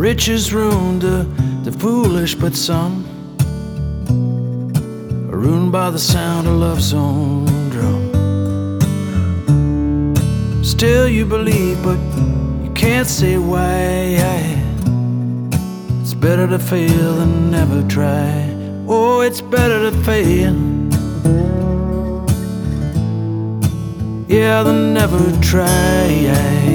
Riches ruined the foolish, but some are ruined by the sound of love's own drum. Still you believe, but you can't say why. It's better to fail than never try. Oh, it's better to fail, yeah, than never try.